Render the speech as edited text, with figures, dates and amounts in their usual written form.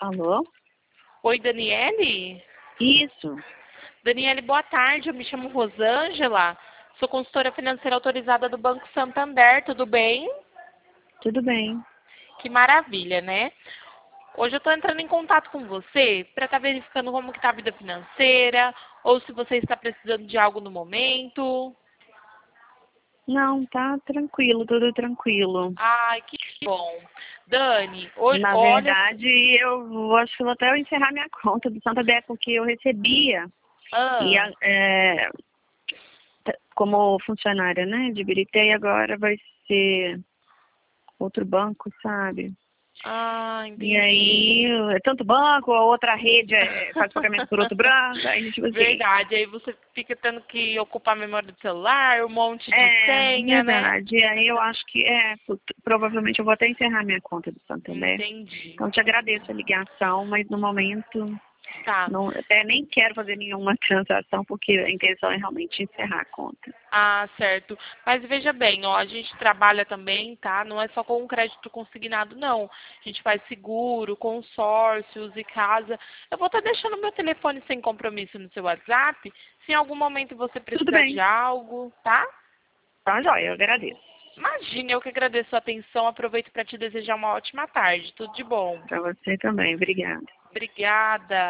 Alô? Oi, Daniele? Isso, Daniele, boa tarde. Eu me chamo Rosângela. Sou consultora financeira autorizada do Banco Santander. Tudo bem? tudo bem. Que maravilha, né? Hoje eu estou entrando em contato com você para estar verificando como que está a vida financeira ou se você está precisando de algo no momento. Não, tá tranquilo, tudo tranquilo. Ai, que bom. Dani, hoje, Na olha... verdade, acho que vou até encerrar minha conta do Santander, porque eu recebia e Ah, como funcionária, né, de Birité, e agora vai ser outro banco, sabe? E entendi. aí, é tanto banco, a outra rede faz pagamento por outro banco, aí tipo assim, Verdade, aí você fica tendo que ocupar a memória do celular, um monte de senha, né? verdade. E aí eu acho que provavelmente eu vou até encerrar minha conta do Santander. Entendi. Então, eu te agradeço a ligação, mas no momento Tá. não, até nem quero fazer nenhuma transação, porque a intenção é realmente encerrar a conta. Ah, certo. Mas veja bem, ó, a gente trabalha também, tá? Não é só com crédito consignado, não. A gente faz seguro, consórcios e casa. Eu vou estar deixando meu telefone sem compromisso no seu WhatsApp, se em algum momento você Tudo precisar de bem, algo, tá? tá joia, eu agradeço. Imagine, eu que agradeço a atenção. Aproveito para te desejar uma ótima tarde. Tudo de bom. Para você também, obrigada. Obrigada.